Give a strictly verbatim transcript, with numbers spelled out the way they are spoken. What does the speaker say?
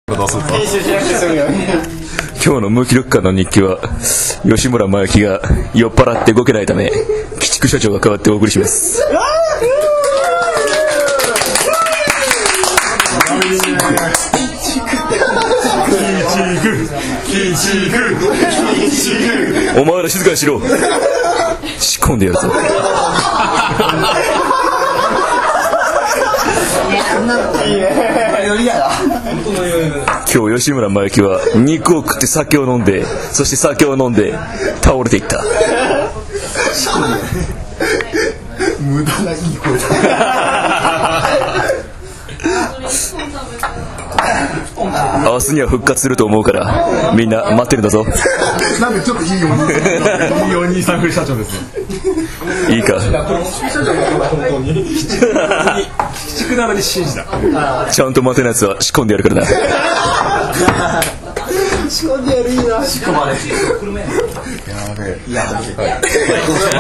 今日の無気力感の日記は吉村真由紀が酔っ払って動けないため鬼畜社長が代わってお送りします。お前ら静かにしろ。仕込んでやるぞ。今日吉村真由紀は肉を食って酒を飲んで、そして酒を飲んで倒れていった。 無駄ないい声だ。 明日には復活すると思うからみんな待ってるんだぞ。 なんでちょっといいお兄さん風社長ですね。 いいか。 鬼畜なのに信じた。 ちゃんと待てないやつは仕込んでやるからな。 仕込んでやるいいな。仕込まれ。やべえ。いや。